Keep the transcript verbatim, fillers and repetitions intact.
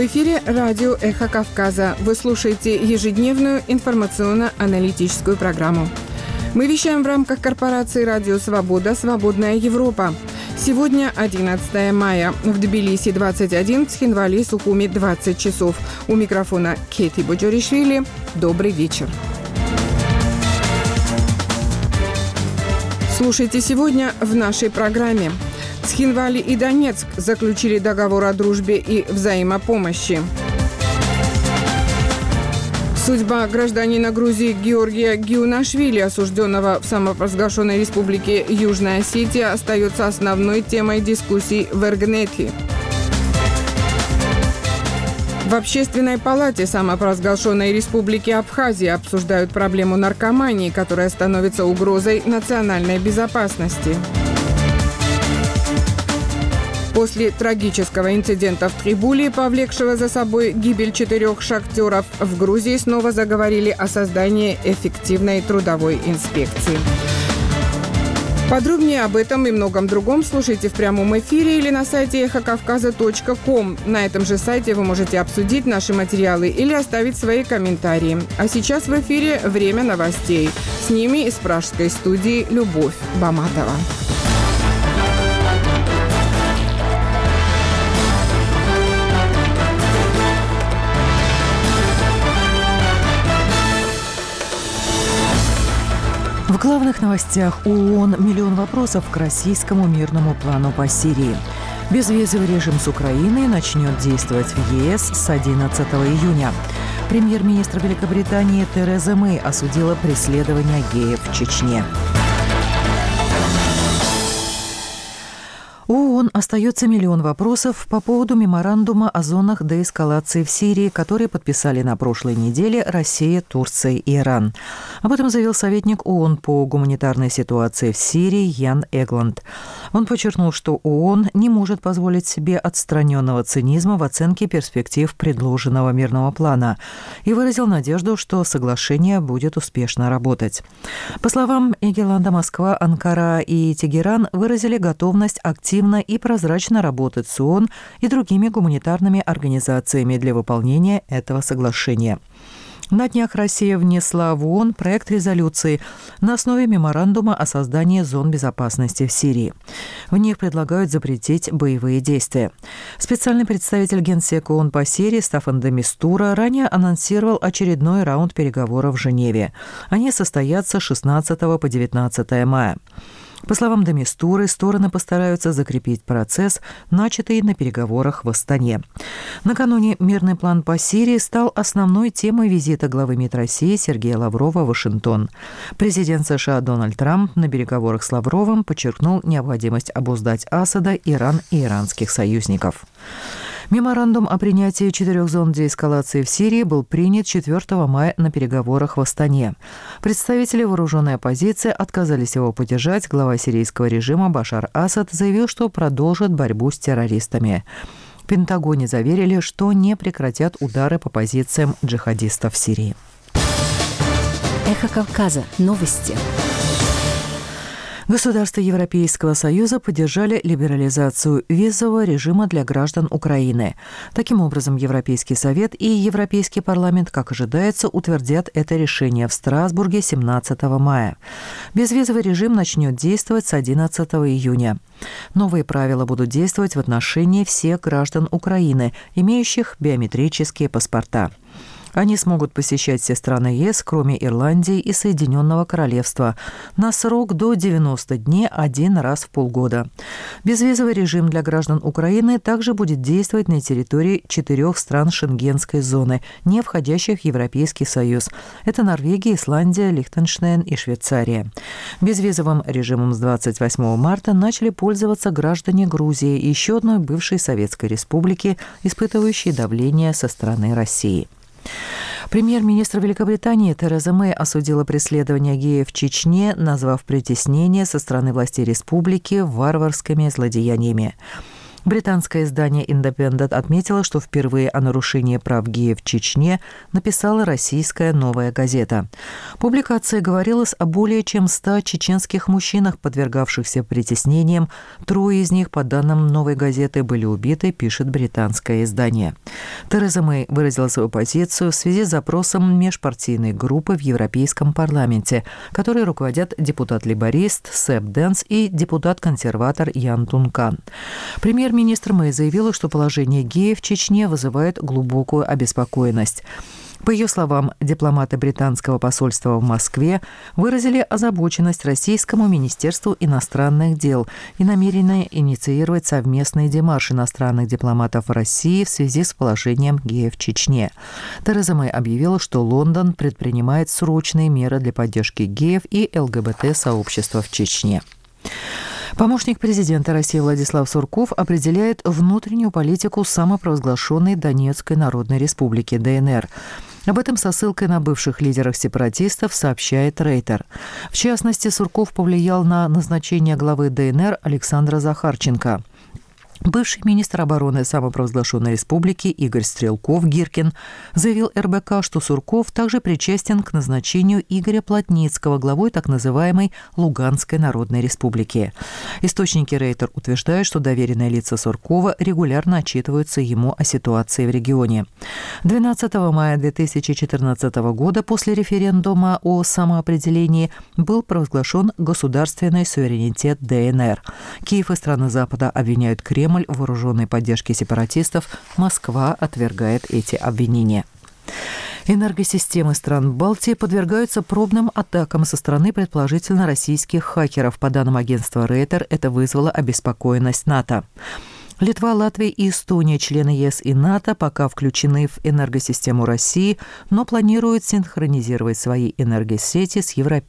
В эфире радио «Эхо Кавказа». Вы слушаете ежедневную информационно-аналитическую программу. Мы вещаем в рамках корпорации «Радио Свобода. Свободная Европа». Сегодня одиннадцатое мая. В Тбилиси двадцать один, в Цхинвали, Сухуми двадцать часов. У микрофона Кети Боджоришвили. Добрый вечер. Слушайте сегодня в нашей программе. Цхинвали и Донецк заключили договор о дружбе и взаимопомощи. Судьба гражданина Грузии Георгия Гиунашвили, осужденного в самопровозглашенной республике Южная Осетия, остается основной темой дискуссий в Эргнете. В Общественной палате самопровозглашенной республики Абхазия обсуждают проблему наркомании, которая становится угрозой национальной безопасности. После трагического инцидента в Трибуле, повлекшего за собой гибель четырех шахтеров, в Грузии снова заговорили о создании эффективной трудовой инспекции. Подробнее об этом и многом другом слушайте в прямом эфире или на сайте эхо кавказа точка ком. На этом же сайте вы можете обсудить наши материалы или оставить свои комментарии. А сейчас в эфире время новостей. С ними из пражской студии Любовь Баматова. В главных новостях ООН миллион вопросов к российскому мирному плану по Сирии. Безвизовый режим с Украиной начнет действовать в ЕС с одиннадцатого июня. Премьер-министр Великобритании Тереза Мэй осудила преследование геев в Чечне. У ООН остается миллион вопросов по поводу меморандума о зонах деэскалации в Сирии, которые подписали на прошлой неделе Россия, Турция и Иран. Об этом заявил советник ООН по гуманитарной ситуации в Сирии Ян Эгланд. Он подчеркнул, что ООН не может позволить себе отстраненного цинизма в оценке перспектив предложенного мирного плана и выразил надежду, что соглашение будет успешно работать. По словам Эгланда, Москва, Анкара и Тегеран выразили готовность активно и прозрачно работать с ООН и другими гуманитарными организациями для выполнения этого соглашения. На днях Россия внесла в ООН проект резолюции на основе меморандума о создании зон безопасности в Сирии. В них предлагают запретить боевые действия. Специальный представитель Генсека ООН по Сирии Стаффан де Мистура ранее анонсировал очередной раунд переговоров в Женеве. Они состоятся с шестнадцатого по девятнадцатое мая. По словам де Мистуры, стороны постараются закрепить процесс, начатый на переговорах в Астане. Накануне мирный план по Сирии стал основной темой визита главы МИД России Сергея Лаврова в Вашингтон. Президент США Дональд Трамп на переговорах с Лавровым подчеркнул необходимость обуздать Асада, Иран и иранских союзников. Меморандум о принятии четырех зон деэскалации в Сирии был принят четвёртого мая на переговорах в Астане. Представители вооруженной оппозиции отказались его поддержать. Глава сирийского режима Башар Асад заявил, что продолжит борьбу с террористами. В Пентагоне заверили, что не прекратят удары по позициям джихадистов в Сирии. Эхо Кавказа. Новости. Государства Европейского Союза поддержали либерализацию визового режима для граждан Украины. Таким образом, Европейский Совет и Европейский парламент, как ожидается, утвердят это решение в Страсбурге семнадцатого мая. Безвизовый режим начнет действовать с одиннадцатого июня. Новые правила будут действовать в отношении всех граждан Украины, имеющих биометрические паспорта. Они смогут посещать все страны ЕС, кроме Ирландии и Соединенного Королевства, на срок до девяноста дней один раз в полгода. Безвизовый режим для граждан Украины также будет действовать на территории четырех стран Шенгенской зоны, не входящих в Европейский Союз. Это Норвегия, Исландия, Лихтенштейн и Швейцария. Безвизовым режимом с двадцать восьмого марта начали пользоваться граждане Грузии, еще одной бывшей Советской Республики, испытывающей давление со стороны России. Премьер-министр Великобритании Тереза Мэй осудила преследование геев в Чечне, назвав притеснение со стороны властей республики варварскими злодеяниями. Британское издание «Индепендент» отметило, что впервые о нарушении прав геев в Чечне написала российская «Новая газета». Публикация говорилась о более чем ста чеченских мужчинах, подвергавшихся притеснениям. Трое из них, по данным «Новой газеты», были убиты, пишет британское издание. Тереза Мэй выразила свою позицию в связи с запросом межпартийной группы в Европейском парламенте, которой руководят депутат-лейборист Сэб Дэнс и депутат-консерватор Ян Тункан. Премьер-министр Мэй заявила, что положение геев в Чечне вызывает глубокую обеспокоенность. По ее словам, дипломаты британского посольства в Москве выразили озабоченность Российскому министерству иностранных дел и намерены инициировать совместный демарш иностранных дипломатов в России в связи с положением геев в Чечне. Тереза Мэй объявила, что Лондон предпринимает срочные меры для поддержки геев и ЛГБТ-сообщества в Чечне. Помощник президента России Владислав Сурков определяет внутреннюю политику самопровозглашенной Донецкой Народной Республики ДНР. Об этом со ссылкой на бывших лидеров сепаратистов сообщает Рейтер. В частности, Сурков повлиял на назначение главы ДНР Александра Захарченко. Бывший министр обороны самопровозглашенной республики Игорь Стрелков-Гиркин заявил эр бэ ка, что Сурков также причастен к назначению Игоря Плотницкого главой так называемой Луганской Народной Республики. Источники Рейтер утверждают, что доверенные лица Суркова регулярно отчитываются ему о ситуации в регионе. двенадцатого мая две тысячи четырнадцатого года после референдума о самоопределении был провозглашен государственный суверенитет ДНР. Киев и страны Запада обвиняют Кремль в вооруженной поддержке сепаратистов. Москва отвергает эти обвинения. Энергосистемы стран Балтии подвергаются пробным атакам со стороны предположительно российских хакеров. По данным агентства Рейтер, это вызвало обеспокоенность НАТО. Литва, Латвия и Эстония, члены ЕС и НАТО, пока включены в энергосистему России, но планируют синхронизировать свои энергосети с европейскими.